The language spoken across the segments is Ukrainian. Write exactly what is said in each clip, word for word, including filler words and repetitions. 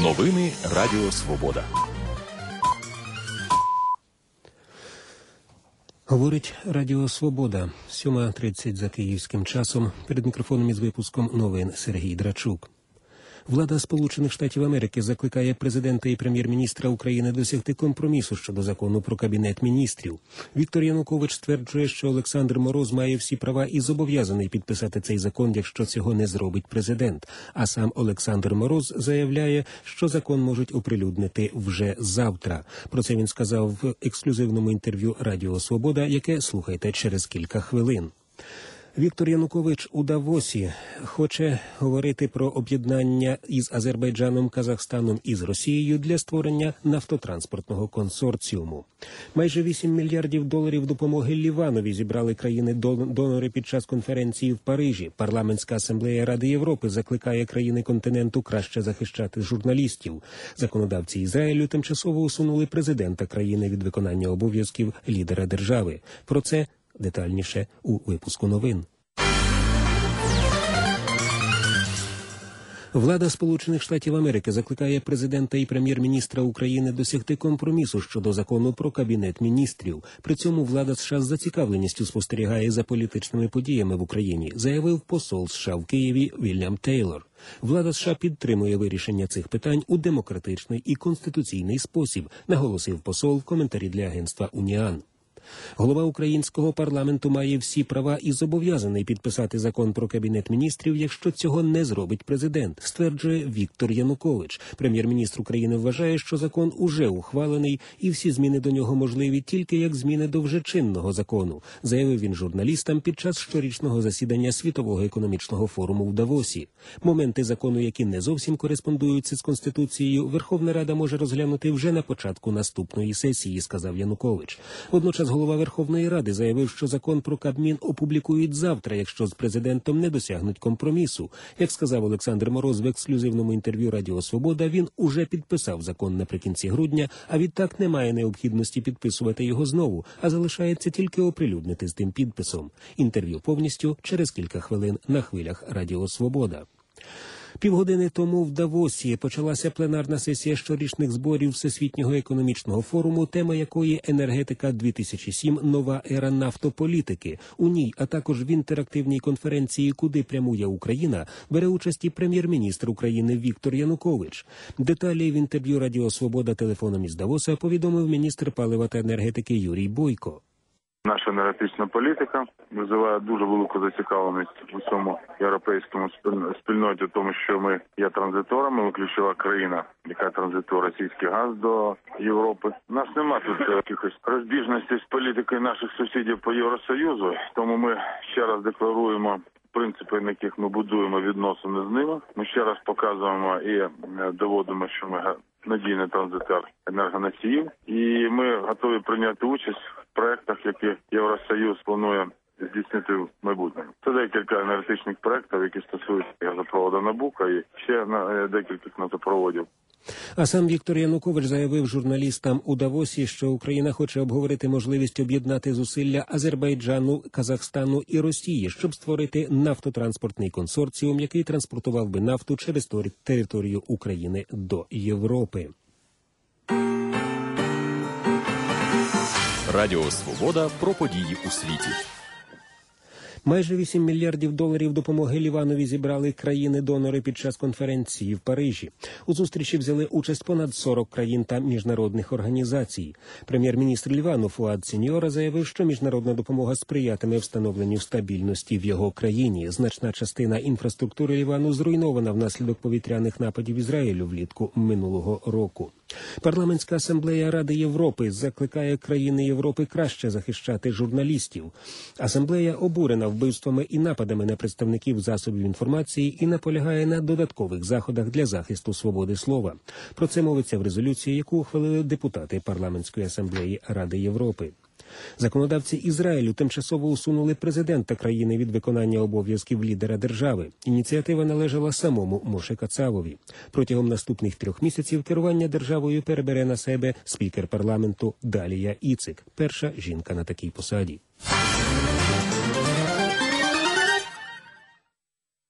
Новини Радіо Свобода. Говорить Радіо Свобода. сьома тридцять за київським часом. Перед мікрофоном із випуском новин Сергій Драчук. Влада Сполучених Штатів Америки закликає президента і прем'єр-міністра України досягти компромісу щодо закону про Кабінет міністрів. Віктор Янукович стверджує, що Олександр Мороз має всі права і зобов'язаний підписати цей закон, якщо цього не зробить президент. А сам Олександр Мороз заявляє, що закон можуть оприлюднити вже завтра. Про це він сказав в ексклюзивному інтерв'ю Радіо Свобода, яке слухайте через кілька хвилин. Віктор Янукович у Давосі хоче говорити про об'єднання із Азербайджаном, Казахстаном і з Росією для створення нафтотранспортного консорціуму. Майже вісім мільярдів доларів допомоги Ліванові зібрали країни-донори під час конференції в Парижі. Парламентська асамблея Ради Європи закликає країни континенту краще захищати журналістів. Законодавці Ізраїлю тимчасово усунули президента країни від виконання обов'язків лідера держави. Про це детальніше у випуску новин. Влада Сполучених Штатів Америки закликає президента і прем'єр-міністра України досягти компромісу щодо закону про Кабінет міністрів. При цьому влада США з зацікавленістю спостерігає за політичними подіями в Україні, заявив посол США в Києві Вільям Тейлор. Влада США підтримує вирішення цих питань у демократичний і конституційний спосіб, наголосив посол в коментарі для агентства «Уніан». Голова українського парламенту має всі права і зобов'язаний підписати закон про Кабінет міністрів, якщо цього не зробить президент, стверджує Віктор Янукович. Прем'єр-міністр України вважає, що закон уже ухвалений і всі зміни до нього можливі тільки як зміни до вже чинного закону, заявив він журналістам під час щорічного засідання Світового економічного форуму в Давосі. Моменти закону, які не зовсім кореспондуються з Конституцією, Верховна Рада може розглянути вже на початку наступної сесії, сказав Янукович. Водночас голова Верховної Ради заявив, що закон про Кабмін опублікують завтра, якщо з президентом не досягнуть компромісу. Як сказав Олександр Мороз в ексклюзивному інтерв'ю Радіо Свобода, він уже підписав закон наприкінці грудня, а відтак немає необхідності підписувати його знову, а залишається тільки оприлюднити з тим підписом. Інтерв'ю повністю через кілька хвилин на хвилях Радіо Свобода. Півгодини тому в Давосі почалася пленарна сесія щорічних зборів Всесвітнього економічного форуму, тема якої «Енергетика дві тисячі сім. Нова ера нафтополітики». У ній, а також в інтерактивній конференції «Куди прямує Україна» бере участь і прем'єр-міністр України Віктор Янукович. Деталі в інтерв'ю Радіо Свобода телефоном із Давоса повідомив міністр палива та енергетики Юрій Бойко. Наша енергетична політика визиває дуже велику зацікавленість у цьому європейському спільноті, тому що ми є транзиторами, ми ключова країна, яка транзитує російський газ до Європи. У нас нема тут якихось розбіжностей з політикою наших сусідів по Євросоюзу, тому ми ще раз декларуємо принципи, на яких ми будуємо відносини з ними. Ми ще раз показуємо і доводимо, що ми надійний транзитер енергоносіїв, і ми готові прийняти участь в проєктах, які Євросоюз планує здійснити в майбутньому. Це декілька енергетичних проєктів, які стосуються газопроводу Набуко і ще декількох газопроводів. А сам Віктор Янукович заявив журналістам у Давосі, що Україна хоче обговорити можливість об'єднати зусилля Азербайджану, Казахстану і Росії, щоб створити нафтотранспортний консорціум, який транспортував би нафту через територію України до Європи. Радіо Свобода про події у світі. Майже вісім мільярдів доларів допомоги Ліванові зібрали країни-донори під час конференції в Парижі. У зустрічі взяли участь понад сорок країн та міжнародних організацій. Прем'єр-міністр Лівану Фуад Сіньора заявив, що міжнародна допомога сприятиме встановленню стабільності в його країні. Значна частина інфраструктури Лівану зруйнована внаслідок повітряних нападів Ізраїлю влітку минулого року. Парламентська асамблея Ради Європи закликає країни Європи краще захищати журналістів. Асамблея обурена вбивствами і нападами на представників засобів інформації і наполягає на додаткових заходах для захисту свободи слова. Про це мовиться в резолюції, яку ухвалили депутати Парламентської асамблеї Ради Європи. Законодавці Ізраїлю тимчасово усунули президента країни від виконання обов'язків лідера держави. Ініціатива належала самому Моше Кацавові. Протягом наступних трьох місяців керування державою перебере на себе спікер парламенту Далія Іцик, перша жінка на такій посаді.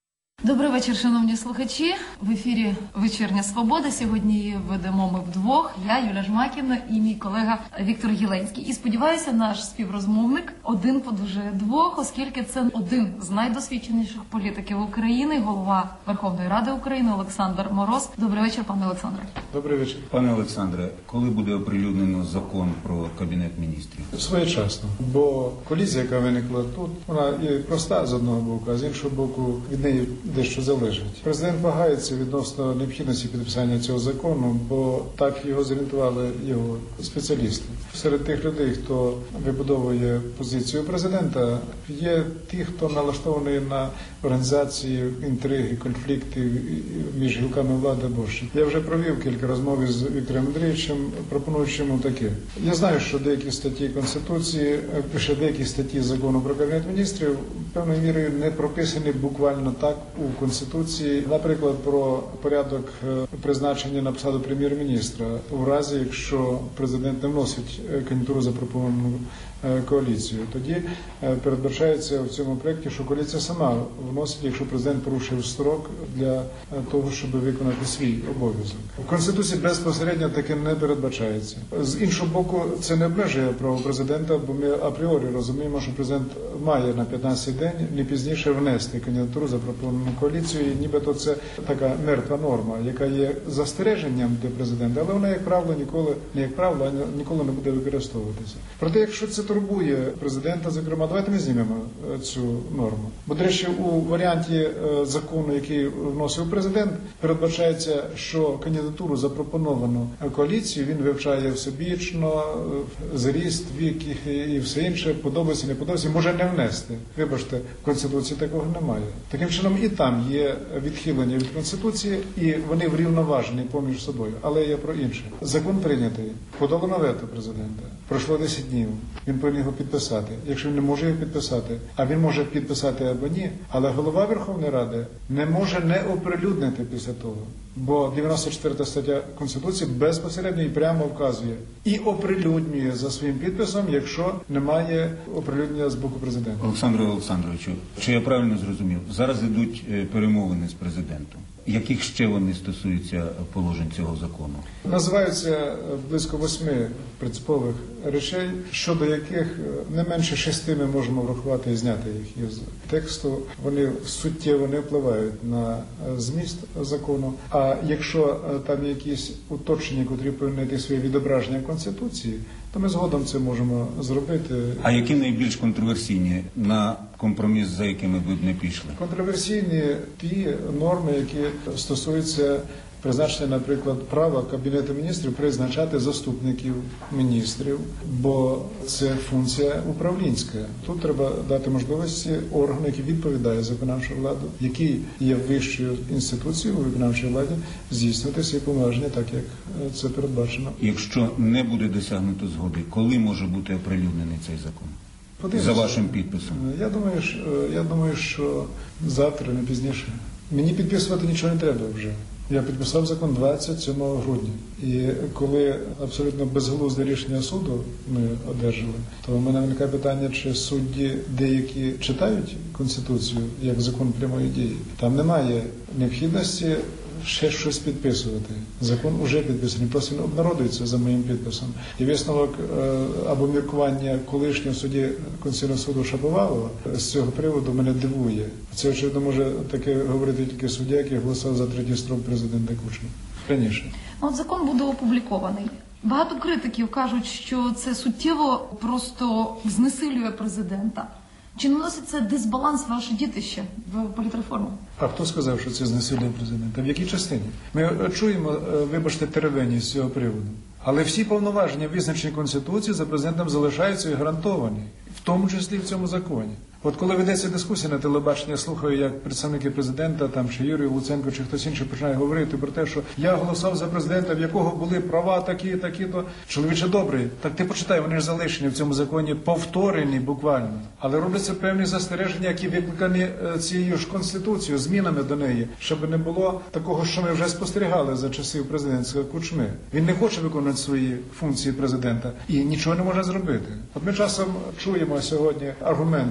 Добрий вечір, шановні слухачі. В ефірі «Вечірня Свобода». Сьогодні її ведемо ми вдвох. Я, Юля Жмакіна, і мій колега Віктор Єленський. І сподіваюся, наш співрозмовник один подужає двох, оскільки це один з найдосвідченіших політиків України, голова Верховної Ради України Олександр Мороз. Добрий вечір, пане Олександре. Добрий вечір. Пане Олександре, коли буде оприлюднено закон про Кабінет міністрів? Своєчасно, бо колізія, яка виникла тут, вона і проста з одного боку, а з іншого боку від неї дещо залежить. Президент вагається відносно необхідності підписання цього закону, бо так його зорієнтували його спеціалісти. Серед тих людей, хто вибудовує позицію президента, є ті, хто налаштований на організації, інтриги, конфлікти між гілками влади або ж. Я вже провів кілька розмов з Віктором Андрійовичем, пропонуючи йому таке. Я знаю, що деякі статті Конституції, ще деякі статті Закону про Кабінет міністрів певною мірою не прописані буквально так у Конституції. Наприклад, про порядок призначення на посаду прем'єр-міністра у разі, якщо президент не вносить кандидатуру запропоновану коаліцію. Тоді передбачається в цьому проєкті, що коаліція сама вносить, якщо президент порушив строк для того, щоб виконати свій обов'язок. В Конституції безпосередньо таке не передбачається. З іншого боку, це не обмежує право президента, бо ми апріорі розуміємо, що президент має на п'ятнадцятий день не пізніше внести кандидатуру запропоновану коаліцію, і нібито це така мертва норма, яка є застереженням для президента, але вона, як правило, ніколи, не як правило, ніколи не буде використовуватися. Проте, якщо це турбує президента, зокрема, давайте ми знімемо цю норму. Бо, до речі, у варіанті закону, який вносив президент, передбачається, що кандидатуру запропоновану коаліцію він вивчає всебічно, зріст, вік і все інше, подобається, не подобається, може не внести. Вибачте, в Конституції такого немає. Таким чином і там є відхилення від Конституції, і вони врівноважені поміж собою. Але я про інше. Закон прийнятий, подолано вето президента. Пройшло десять днів. Він повинен його підписати. Якщо він не може його підписати, а він може підписати або ні, але голова Верховної Ради не може не оприлюднити після того. Бо дев'яносто четверта стаття Конституції безпосередньо і прямо вказує і оприлюднює за своїм підписом, якщо немає оприлюднення з боку президента. Олександре Олександровичу, чи я правильно зрозумів, зараз йдуть перемовини з президентом? Яких ще вони стосуються положень цього закону? Називаються близько восьми принципових речей, щодо яких не менше шести ми можемо врахувати і зняти їх із тексту. Вони суттєво не впливають на зміст закону. А якщо там є якісь уточнення, котрі повинні знайти своє відображення в Конституції, то ми згодом це можемо зробити. А які найбільш контроверсійні на компроміс, за якими ви б не пішли? Контроверсійні ті норми, які стосуються призначення, наприклад, права Кабінету міністрів призначати заступників міністрів, бо це функція управлінська. Тут треба дати можливості органу, який відповідає за виконавчу владу, який є вищою інституцією у виконавчій владі, здійснювати свої повноваження так, як це передбачено. Якщо не буде досягнуто згоди, коли може бути оприлюднений цей закон? Подивимося. За вашим підписом? Я думаю, що, я думаю, що завтра, не пізніше. Мені підписувати нічого не треба вже. Я підписав закон двадцять сьомого грудня. І коли абсолютно безглузде рішення суду ми одержали, то в мене виникає питання, чи судді деякі читають Конституцію як закон прямої дії. Там немає необхідності ще щось підписувати. Закон уже підписаний, просто він обнародується за моїм підписом. І висновок або міркування колишнього судді Конституційного суду Шаповалова з цього приводу мене дивує. Це, очевидно, може таке говорити тільки суддя, який голосував за третій строк президента Кучми. Раніше. От закон буде опублікований. Багато критиків кажуть, що це суттєво просто знесилює президента. Чи не носить це дисбаланс ваше дітище в політреформу? А хто сказав, що це знесилює президента? В якій частині? Ми чуємо, вибачте, теревені з цього приводу. Але всі повноваження, визначені Конституцією, за президентом залишаються і гарантовані. В тому числі в цьому законі. От коли ведеться дискусія на телебаченні, я слухаю, як представники президента, там, чи Юрій Луценко, чи хтось інший починає говорити про те, що я голосував за президента, в якого були права такі, такі, то чоловіче добрий. Так ти почитай, вони ж залишені в цьому законі, повторені буквально. Але робляться певні застереження, які викликані цією ж Конституцією, змінами до неї, щоб не було такого, що ми вже спостерігали за часів президентського Кучми. Він не хоче виконувати свої функції президента і нічого не може зробити. От ми часом чуємо сьогодні аргументи. От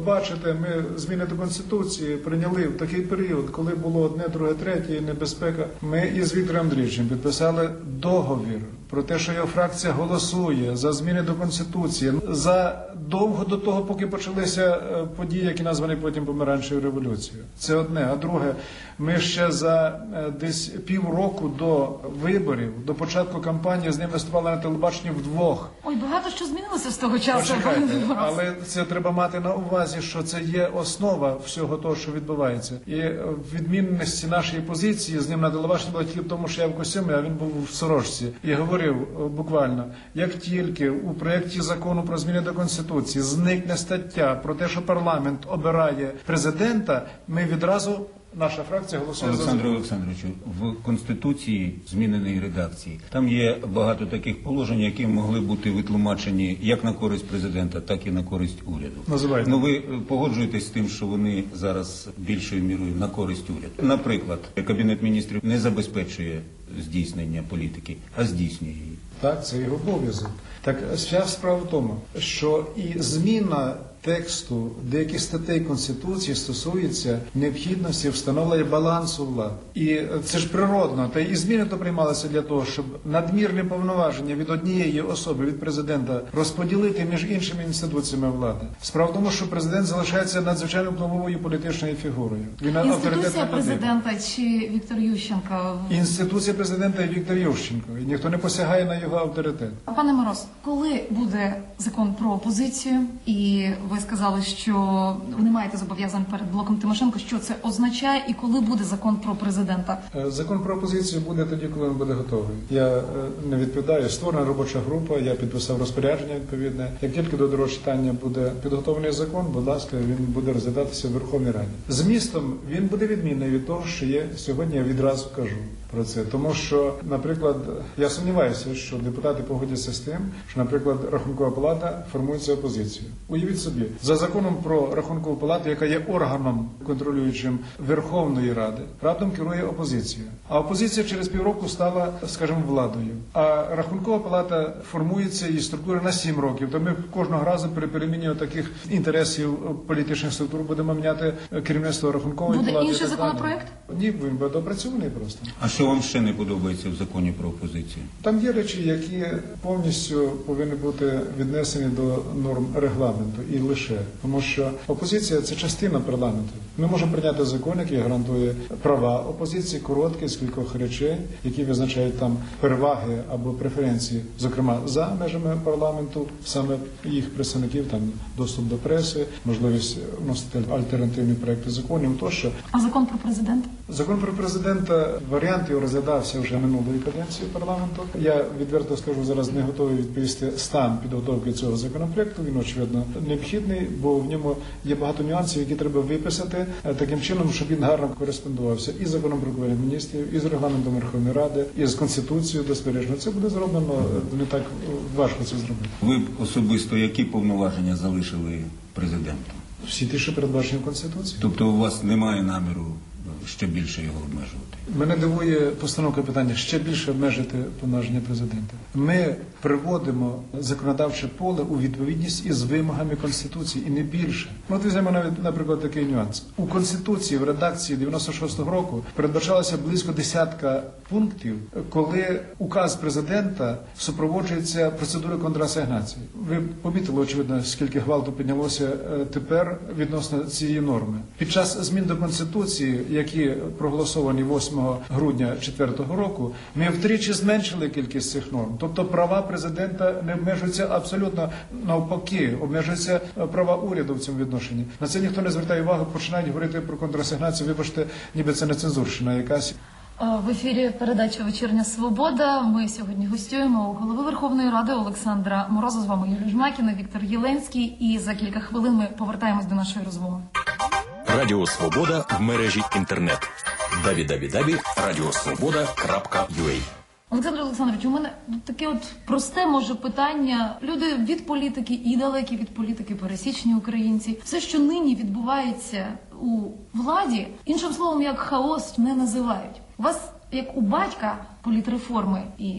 бачите, ми зміни до Конституції прийняли в такий період, коли було одне, друге, третє, небезпека. Ми із Віктором Андрійовичем підписали договір про те, що його фракція голосує за зміни до Конституції. Задовго до того, поки почалися події, які названі потім помаранчевою революцією. Це одне. А друге, ми ще за десь півроку до виборів, до початку кампанії з ним виступали на телебаченні вдвох. Ой, багато що змінилося з того часу. Почекайте, але це треба мати на увазі, що це є основа всього того, що відбувається. І відмінності нашої позиції з ним на телебаченні була тільки в тому, що я в костюмі, а він був в сорочці. І говорив буквально, як тільки у проєкті закону про зміни до Конституції зникне стаття про те, що парламент обирає президента, ми відразу, наша фракція голосує за закон. Олександру Олександровичу, в Конституції зміненої редакції там є багато таких положень, які могли бути витлумачені як на користь президента, так і на користь уряду. Називайте. Ну ви погоджуєтесь з тим, що вони зараз більшою мірою на користь уряду? Наприклад, Кабінет міністрів не забезпечує здійснення політики, а здійснює її. Так, це його обов'язок. Так, вся справа в тому, що і зміна тексту деяких статей Конституції стосується необхідності встановлення балансу влад. І це ж природно. Та і зміни то приймалися для того, щоб надмірні повноваження від однієї особи, від президента, розподілити між іншими інституціями влади. Справа в тому, що президент залишається надзвичайно впливовою політичною фігурою. Він Інституція президента чи Віктор Ющенко? Інституція президента і Віктор Ющенко. І ніхто не посягає на його авторитет. Пане Мороз, коли буде закон про опозицію, і ви сказали, що ви не маєте зобов'язань перед блоком Тимошенко, що це означає, і коли буде закон про президента? Закон про опозицію буде тоді, коли він буде готовий. Я не відповідаю. Створена робоча група, я підписав розпорядження відповідне. Як тільки до другого читання буде підготовлений закон, будь ласка, він буде розглядатися в Верховній Раді. Змістом він буде відмінний від того, що є сьогодні, я відразу кажу про це. Тому що, наприклад, я сумніваюся, що депутати погодяться з тим, що, наприклад, Рахункова палата формується опозицією. Уявіть собі, за законом про Рахункову палату, яка є органом контролюючим Верховної Ради, раптом керує опозиція. А опозиція через півроку стала, скажімо, владою. А Рахункова палата формується і структура на сім років. То ми кожного разу при переміні таких інтересів політичних структур будемо міняти керівництво Рахункової буде палати. Буде інший законопроект? Ні, він буде допрацьований просто. А що вам ще не подобається в законі про опозицію? Там є речі, які повністю повинні бути віднесені до норм регламенту і лише. Тому що опозиція – це частина парламенту. Ми можемо прийняти закон, який гарантує права опозиції, короткий, з кількох речей, які визначають там переваги або преференції, зокрема, за межами парламенту, саме їх представників, там доступ до преси, можливість вносити альтернативні проекти законів, тощо. А закон про президента? Закон про президента, варіант його розглядався вже минулої каденції парламенту. Я відверто скажу, зараз не готовий відповісти стан підготовки цього законопроекту. Він, очевидно, необхідний, бо в ньому є багато нюансів, які треба виписати таким чином, щоб він гарно кореспондувався і з законом про Кабінет міністрів, і з регламентом Верховної Ради, і з Конституцією безперечно. Це буде зроблено, не так важко це зробити. Ви особисто які повноваження залишили президенту? Всі ті, що передбачені в Конституції. Тобто у вас немає наміру ще більше його обмежувати? Мене дивує постановка питання ще більше обмежити повноваження президента. Ми приводимо законодавче поле у відповідність із вимогами Конституції і не більше. От візьмемо навіть, наприклад, такий нюанс. У Конституції в редакції дев'яносто шостого року передбачалося близько десятка пунктів, коли указ президента супроводжується процедурою контрасигнації. Ви помітили, очевидно, скільки гвалту піднялося тепер відносно цієї норми. Під час змін до Конституції, які проголосовані восьмого грудня четвертого року, ми втричі зменшили кількість цих норм. Тобто права президента не обмежуються абсолютно навпаки, обмежуються права уряду в цьому відношенні. На це ніхто не звертає увагу, починають говорити про контрасигнацію, вибачте, ніби це не цензурщина якась. В ефірі передача «Вечірня Свобода». Ми сьогодні гостюємо у голови Верховної Ради Олександра Мороза. З вами Юлія Жмакіна, Віктор Єленський. І за кілька хвилин ми повертаємось до нашої розмови. Радіо Свобода в мережі інтернет. дабл ю дабл ю дабл ю крапка радіо свобода крапка ю а. Олександр Олександрович, у мене таке от просте, може, питання. Люди від політики і далекі від політики, пересічні українці. Все, що нині відбувається у владі, іншим словом, як хаос, не називають. У вас, як у батька політреформи і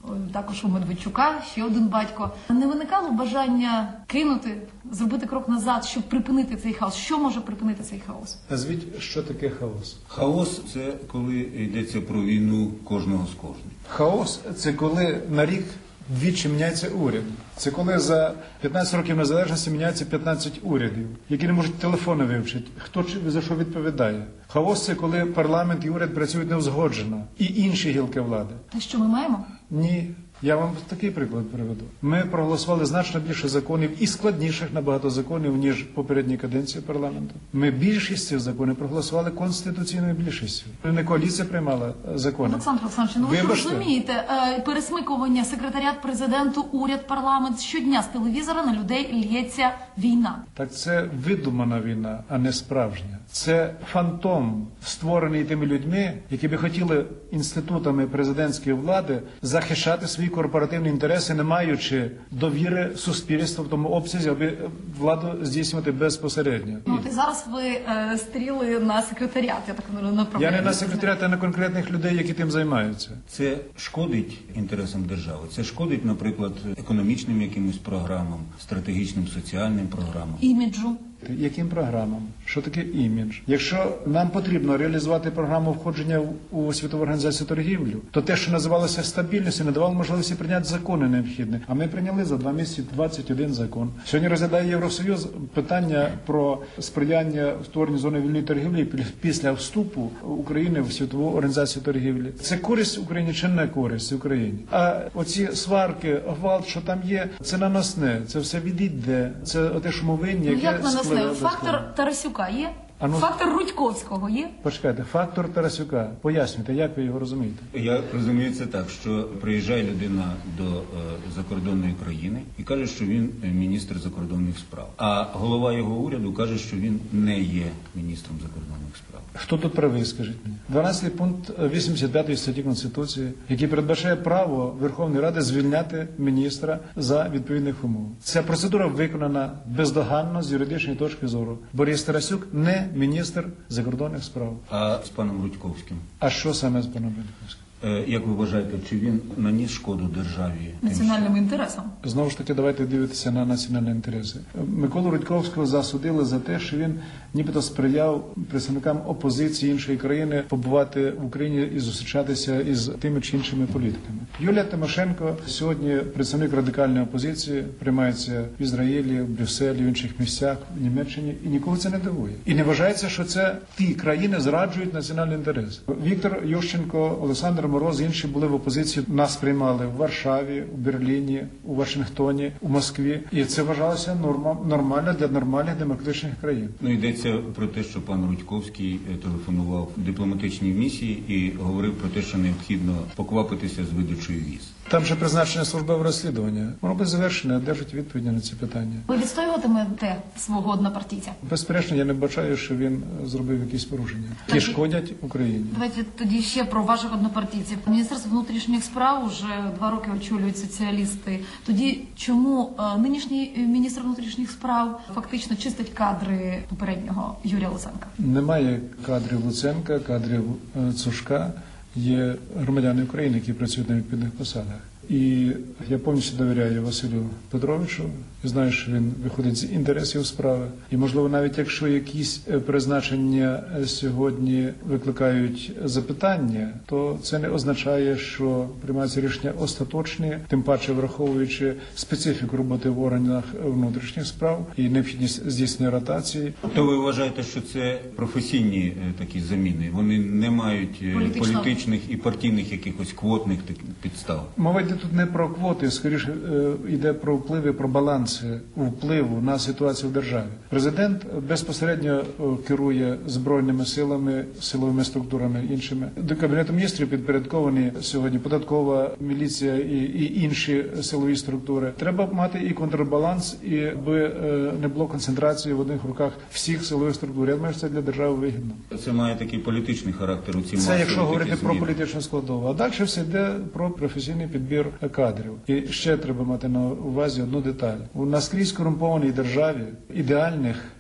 також у Медведчука, ще один батько. Не виникало бажання кинути, зробити крок назад, щоб припинити цей хаос? Що може припинити цей хаос? Назвіть, що таке хаос? Хаос – це коли йдеться про війну кожного з кожним. Хаос – це коли на рік двічі міняється уряд. Це коли за п'ятнадцять років незалежності міняється п'ятнадцять урядів, які не можуть телефони вивчити. Хто за що відповідає? Хаос – це коли парламент і уряд працюють неузгоджено. І інші гілки влади. Те, що ми маємо? Ні. Я вам такий приклад приведу. Ми проголосували значно більше законів і складніших набагато законів, ніж попередні каденції парламенту. Ми більшість цих законів проголосували конституційною більшістю. Не коаліція приймала закони. Олександр Олександрович, ну ви ж Вибачте. розумієте, е, пересмикування секретаріат президенту, уряд, парламент, щодня з телевізора на людей лється війна. Так це видумана війна, а не справжня. Це фантом, створений тими людьми, які би хотіли інститутами президентської влади захищати свої корпоративні інтереси, не маючи довіри суспільства в тому обсязі, аби владу здійснювати безпосередньо. Ну, от і зараз ви е, стріли на секретаріат, я так направляю. Я не на секретаріат, а на конкретних людей, які тим займаються. Це шкодить інтересам держави. Це шкодить, наприклад, економічним якимось програмам, стратегічним соціальним програмам. Іміджу. Яким програмам? Що таке імідж? Якщо нам потрібно реалізувати програму входження у Світову організацію торгівлю, то те, що називалося стабільністю, не давало можливості прийняти закони необхідні. А ми прийняли за два місяці двадцять один закон. Сьогодні розглядає Євросоюз питання про сприяння створенню зони вільної торгівлі після вступу України в Світову організацію торгівлі. Це користь Україні чи не користь Україні? А оці сварки, гвалт, що там є, це наносне, це все відійде. Це те, що ми винні, Ну, яке як наносне? спливе Фактор безкладно. Тарасюка є? А ну- Фактор Рудьковського є? Почекайте, фактор Тарасюка. Пояснюйте, як ви його розумієте? Я розумію це так, що приїжджає людина до е, закордонної країни і каже, що він міністр закордонних справ. А голова його уряду каже, що він не є міністром закордонних справ. Хто тут правий, скажіть мені? дванадцятий пункт вісімдесят п'ятої статті Конституції, який передбачає право Верховної Ради звільняти міністра за відповідних умов. Ця процедура виконана бездоганно з юридичної точки зору. Борис Тарасюк не міністр закордонних справ. А з паном Рудьковським? А що саме з паном Рудьковським? Е, як ви вважаєте, чи він наніс шкоду державі? тим, Національним інтересом. Знову ж таки, давайте дивитися на національні інтереси. Миколу Рудьковського засудили за те, що він нібито сприяв представникам опозиції іншої країни побувати в Україні і зустрічатися із тими чи іншими політиками. Юлія Тимошенко сьогодні представник радикальної опозиції, приймається в Ізраїлі, в Брюсселі, в інших місцях, в Німеччині, і нікого це не дивує. І не вважається, що це ті країни зраджують національний інтерес. Віктор Ющенко, Олександр Мороз, інші були в опозиції, нас приймали в Варшаві, у Берліні, у Вашингтоні, у Москві. І це вважалося норма, нормально для нормальних демократичних країн. Ну, йдеться про те, що пан Рудьковський телефонував в дипломатичній місії і говорив про те, що необхідно поквапитися з видачею віз. Там же призначення службове розслідування. Воно буде завершене, одержать відповіді на ці питання. Ви відстоюватимете свого однопартійця? Безперечно, я не бачаю, що він зробив якісь порушення, які шкодять Україні. Давайте тоді ще про ваших однопартійців. Міністерство внутрішніх справ уже два роки очолюють соціалісти. Тоді чому е, нинішній міністр внутрішніх справ фактично чистить кадри попереднього Юрія Луценка? Немає кадрів Луценка, кадрів е, Цушка. Є громадяни України, які працюють на відповідних посадах. І я повністю довіряю Василю Петровичу і знаю, що він виходить з інтересів справи. І, можливо, навіть якщо якісь призначення сьогодні викликають запитання, то це не означає, що приймаються рішення остаточні, тим паче враховуючи специфіку роботи в органах внутрішніх справ і необхідність здійснення ротації. То ви вважаєте, що це професійні е, такі заміни? Вони не мають е, Політично. політичних і партійних якихось квотних таких підстав? Мова йде тут не про квоти, скоріше е, йде про впливи, про баланси впливу на ситуацію в державі. Президент безпосередньо е, керує збройними силами, силовими структурами іншими. До Кабінету міністрів підпорядковані сьогодні податкова, міліція і, і інші силові структури. Треба мати і контрбаланс, і аби е, не було концентрації в одних руках всіх силових структур. Я думаю, що це для держави вигідно. Це має такий політичний характер у ці Це якщо масові говорити такі про зміни. політичну складову. А далі все йде про професійний підбір кадрів. І ще треба мати на увазі одну деталь. У наскрізь корумпованій державі ідеальних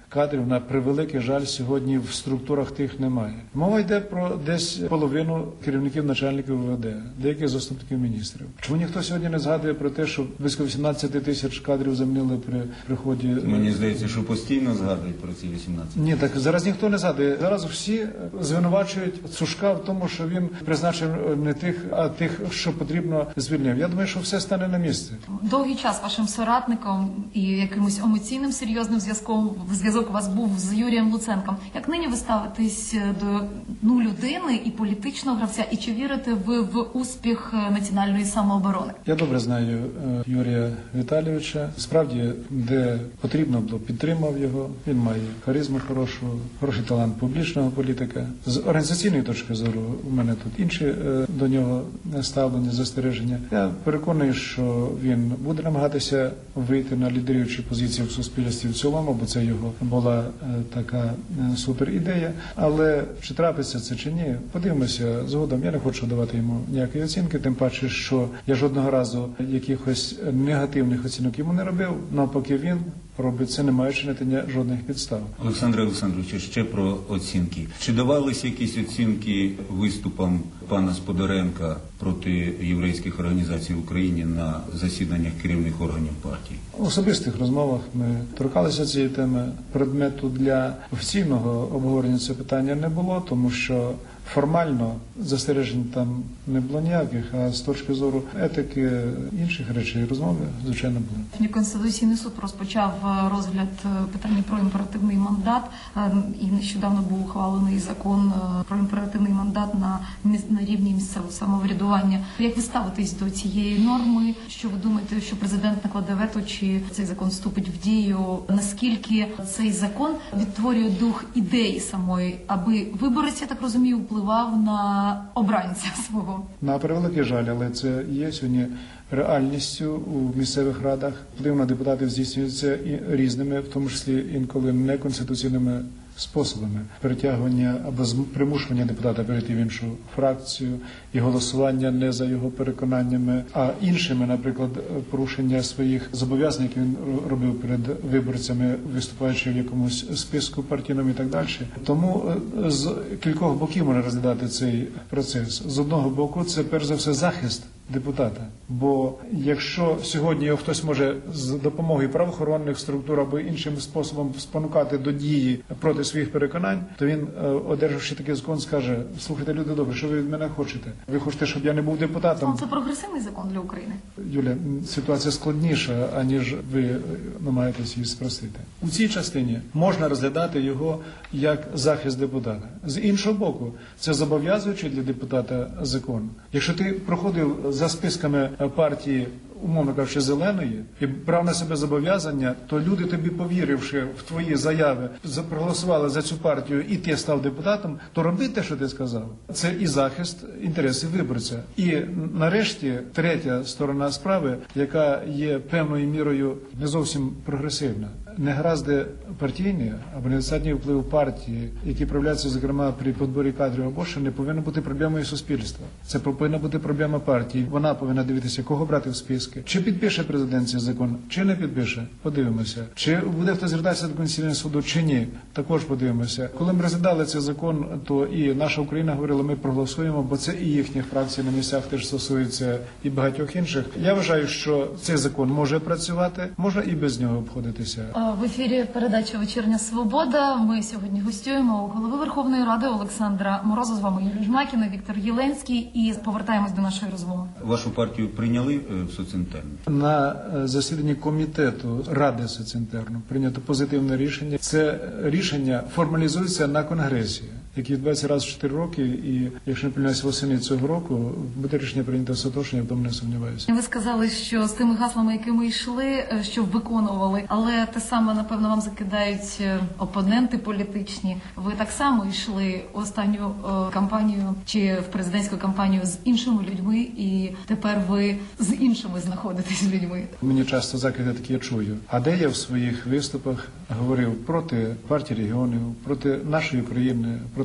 кадрів, на превеликий жаль, сьогодні в структурах тих немає. Мова йде про десь половину керівників начальників ВВД, деяких заступників міністрів. Чому ніхто сьогодні не згадує про те, що близько вісімнадцять тисяч кадрів замінили при приході? Мені здається, що постійно згадують про ці вісімнадцять. Ні, так зараз ніхто не згадує. Зараз всі звинувачують Цушка в тому, що він призначив не тих, а тих, що потрібно, звільнив. Я думаю, що все стане на місце. Довгий час вашим соратником і якимось емоційним серйозним зв'язком зв'язок у вас був з Юрієм Луценком. Як нині ви ставитесь до ну, людини і політичного гравця, і чи вірите ви в успіх національної самооборони? Я добре знаю Юрія Віталійовича. Справді, де потрібно було, підтримав його. Він має харизму хорошу, хороший талант публічного політика. З організаційної точки зору у мене тут інші до нього ставлення, застереження. Я переконаний, що він буде намагатися вийти на лідируючі позиції в суспільстві в цілому, бо це його була така супер ідея. Але чи трапиться це чи ні, подивимося згодом. Я не хочу давати йому ніякої оцінки, тим паче, що я жодного разу якихось негативних оцінок йому не робив. Навпаки, він робить це, не маючи на жодних підстав. Олександре Олександровичу, ще про оцінки. Чи давалися якісь оцінки виступам пана Сподаренка проти єврейських організацій в Україні на засіданнях керівних органів партії? У особистих розмовах ми торкалися цієї теми. Предмету для офіційного обговорення цього питання не було, тому що формально застережень там не було ніяких, а з точки зору етики інших речей розмови, звичайно, були. Конституційний суд розпочав розгляд питання про імперативний мандат, і нещодавно був ухвалений закон про імперативний мандат на, на рівні місцевого самоврядування. Як ви ставитесь до цієї норми? Що ви думаєте, що президент накладе вето, чи цей закон вступить в дію? Наскільки цей закон відтворює дух ідеї самої, аби виборець, я так розумію, впливав на обранця свого? На превеликий жаль, але це є сьогодні реальністю у місцевих радах. Вплив на депутатів здійснюється і різними, в тому числі інколи неконституційними способами. Перетягування або примушування депутата перейти в іншу фракцію і голосування не за його переконаннями, а іншими, наприклад, порушення своїх зобов'язань, які він робив перед виборцями, виступаючи в якомусь списку партійному і так далі. Тому з кількох боків можна розглядати цей процес. З одного боку, це перш за все захист депутата. Бо якщо сьогодні його хтось може з допомогою правоохоронних структур або іншим способом спонукати до дії проти своїх переконань, то він, одержавши такий закон, скаже: слухайте, люди добре, що ви від мене хочете? Ви хочете, щоб я не був депутатом? Це прогресивний закон для України. Юля, ситуація складніша, аніж ви намагаєтесь її спростити. У цій частині можна розглядати його як захист депутата. З іншого боку, це зобов'язуючий для депутата закон. Якщо ти проходив за списками партії, умовно кажучи, зеленої, і брав на себе зобов'язання, то люди, тобі повіривши в твої заяви, проголосували за цю партію, і ти став депутатом, то роби те, що ти сказав. Це і захист інтересів виборця. І нарешті третя сторона справи, яка є певною мірою не зовсім прогресивна. Негаразди партійні або недостатній вплив партії, які проявляються, зокрема, при підборі кадрів або що, не повинна бути проблемою суспільства. Це повинна бути проблема партії. Вона повинна дивитися, кого брати в списки. Чи підпише президент цей закон, чи не підпише. Подивимося. Чи буде хтось звертатися до Конституційного суду, чи ні. Також подивимося. Коли ми розглядали цей закон, то і наша Україна говорила, ми проголосуємо, бо це і їхніх фракцій на місцях теж стосується, і багатьох інших. Я вважаю, що цей закон може працювати, можна і без нього обходитися. В ефірі передача «Вечірня Свобода». Ми сьогодні гостюємо у голови Верховної Ради Олександра Мороза. З вами Юлія Жмакіна, Віктор Єленський. І повертаємось до нашої розмови. Вашу партію прийняли в соцінтерну? На засіданні комітету Ради соцінтерну прийнято позитивне рішення. Це рішення формалізується на Конгресі, який відбувається раз в чотири роки, і якщо не помиляюсь, восени цього року буде рішення прийнято остаточно, я в тому не сумніваюся. Ви сказали, що з тими гаслами, якими йшли, що виконували, але те саме, напевно, вам закидають опоненти політичні. Ви так само йшли в останню кампанію чи в президентську кампанію з іншими людьми, і тепер ви з іншими знаходитесь людьми. Мені часто закиди такі я чую. А де я в своїх виступах говорив проти партії регіонів, проти нашої країни, проти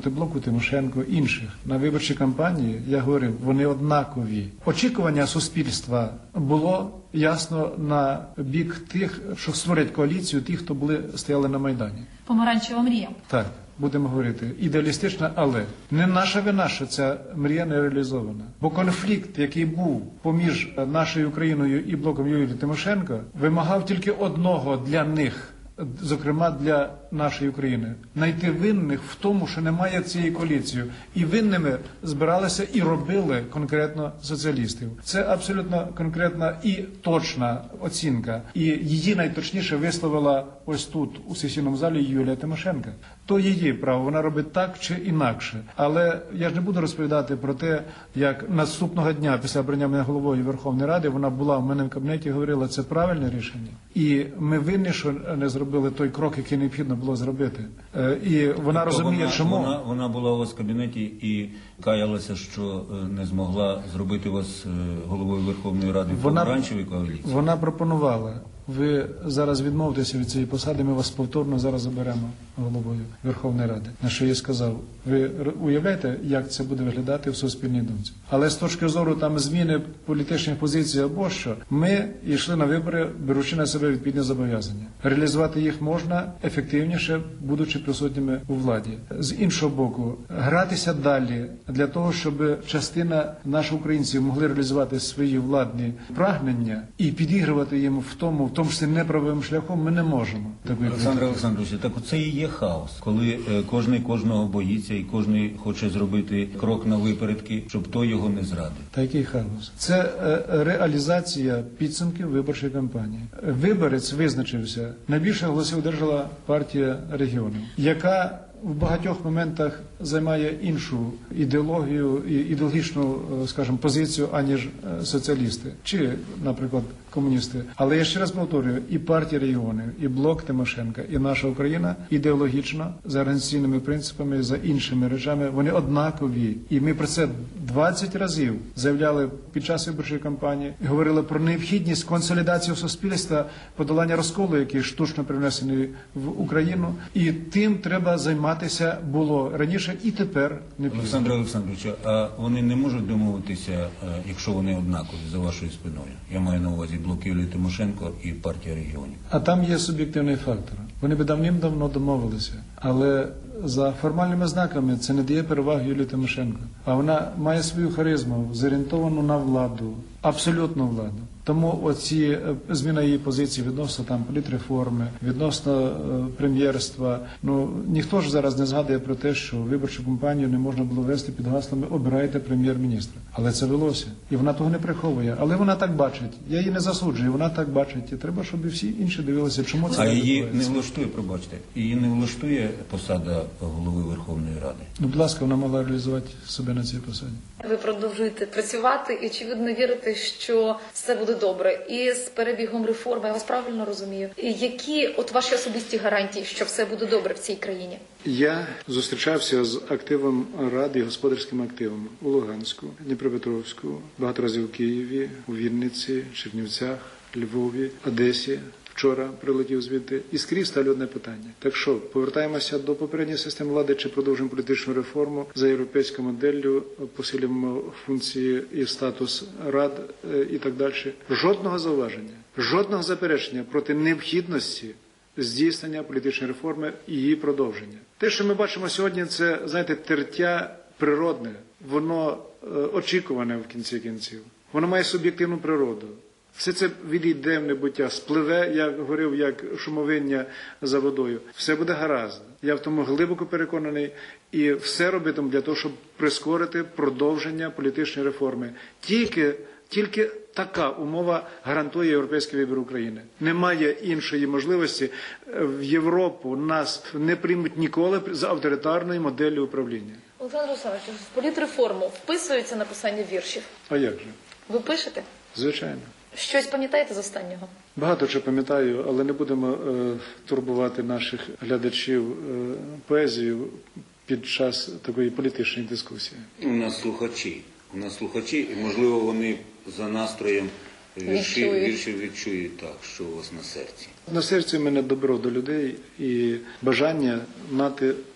проти блоку Тимошенко, інших. На виборчій кампанії, я говорив, вони однакові. Очікування суспільства було ясно на бік тих, що створять коаліцію, тих, хто були, стояли на Майдані. Помаранчева мрія. Так, будемо говорити, ідеалістична, але не наша вина, що ця мрія не реалізована. Бо конфлікт, який був поміж нашою Україною і блоком Юлії Тимошенко, вимагав тільки одного для них, зокрема для нашої України, знайти винних в тому, що немає цієї коаліції. І винними збиралися і робили конкретно соціалістів. Це абсолютно конкретна і точна оцінка. І її найточніше висловила ось тут, у сесійному залі, Юлія Тимошенко. То її право, вона робить так чи інакше. Але я ж не буду розповідати про те, як наступного дня, після обрання мене головою Верховної Ради, вона була в мене в кабінеті і говорила, це правильне рішення. І ми винні, що не зробили той крок, який необхідно було зробити. І вона тобто розуміє, вона, чому. Вона, вона була у вас в кабінеті і каялася, що не змогла зробити вас головою Верховної Ради в помаранчевій коаліції. Вона пропонувала. Ви зараз відмовитеся від цієї посади, ми вас повторно зараз заберемо головою Верховної Ради. На що я сказав, ви уявляєте, як це буде виглядати в суспільній думці? Але з точки зору там зміни політичних позицій або що, ми йшли на вибори, беручи на себе відповідні зобов'язання. Реалізувати їх можна ефективніше, будучи присутніми у владі. З іншого боку, гратися далі для того, щоб частина наших українців могли реалізувати свої владні прагнення і підігрувати їм в тому, в тому числі неправовим шляхом, ми не можемо. Олександр Олександрович, так це і є хаос, коли кожний кожного боїться і кожний хоче зробити крок на випередки, щоб той його не зрадив. Та який хаос? Це реалізація підсумків виборчої кампанії. Виборець визначився. Найбільше голосів одержала партія регіонів, яка в багатьох моментах займає іншу ідеологію і ідеологічну, скажімо, позицію, аніж соціалісти, чи, наприклад, комуністи. Але я ще раз повторюю, і партія регіонів, і блок Тимошенка, і наша Україна ідеологічно, за організаційними принципами, за іншими речами, вони однакові. І ми про це двадцять разів заявляли під час виборчої кампанії, і говорили про необхідність консолідації суспільства, подолання розколу, який штучно привнесений в Україну, і тим треба займатися було раніше і тепер не пізно. Олександр Олександрович, а вони не можуть домовитися, якщо вони однакові, за вашою спиною? Я маю на увазі блок Юлії Тимошенко і партія регіонів. А там є суб'єктивний фактор. Вони би давним-давно домовилися. Але за формальними знаками це не дає переваги Юлії Тимошенко. А вона має свою харизму, зорієнтовану на владу, абсолютну владу. Тому оці зміна її позиції відносно там політреформи, відносно е, прем'єрства. Ну ніхто ж зараз не згадує про те, що виборчу кампанію не можна було вести під гаслами «Обирайте прем'єр-міністра». Але це велося. І вона того не приховує. Але вона так бачить. Я її не засуджую, вона так бачить. І треба, щоб і всі інші дивилися, чому це а не її відбувається. не влаштує, пробачте, її не влаштує посада голови Верховної Ради? Ну, будь ласка, вона мала реалізувати себе на цій посаді. Ви продовжуєте працювати і очевидно вірите, що все буде добре. І з перебігом реформи, я вас правильно розумію. Які от ваші особисті гарантії, що все буде добре в цій країні? Я зустрічався з активом Ради, господарським активом у Луганську, Дніпропетровську, багато разів у Києві, у Вінниці, Чернівцях, Львові, Одесі. Вчора прилетів звідти. І скрізь ставлю одне питання. Так що, повертаємося до попередньої системи влади чи продовжуємо політичну реформу за європейською моделлю, посилюємо функції і статус рад і так далі. Жодного зауваження, жодного заперечення проти необхідності здійснення політичної реформи і її продовження. Те, що ми бачимо сьогодні, це, знаєте, тертя природне, воно е, очікуване в кінці кінців. Воно має суб'єктивну природу. Все це відійде в небуття, спливе, я говорив, як шумовиння за водою. Все буде гаразд. Я в тому глибоко переконаний. І все робитиму для того, щоб прискорити продовження політичної реформи. Тільки, тільки така умова гарантує європейський вибір України. Немає іншої можливості. В Європу нас не приймуть ніколи за авторитарною моделлю управління. Олександр Олександрович, в політреформу вписується написання віршів? А як же? Ви пишете? Звичайно. Щось пам'ятаєте з останнього? Багато що пам'ятаю, але не будемо е, турбувати наших глядачів е, поезією під час такої політичної дискусії. У нас слухачі. У нас слухачі, і, можливо, вони за настроєм вірші, вірші відчують так, що у вас на серці. На серці в мене добро до людей і бажання мати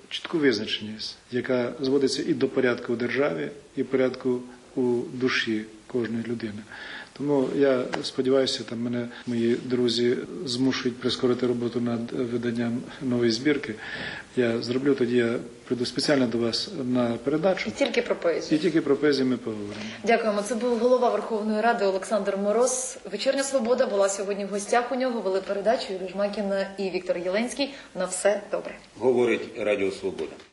чітку визначеність, яка зводиться і до порядку в державі, і порядку у душі кожної людини. Тому я сподіваюся, там мене мої друзі змушують прискорити роботу над виданням нової збірки. Я зроблю, тоді я прийду спеціально до вас на передачу. І тільки про поезію. І тільки про поезію ми поговоримо. Дякуємо. Це був голова Верховної Ради Олександр Мороз. «Вечірня Свобода» була сьогодні в гостях у нього. Вели передачу Юлія Жмакіна і Віктор Єленський. На все добре. Говорить Радіо Свобода.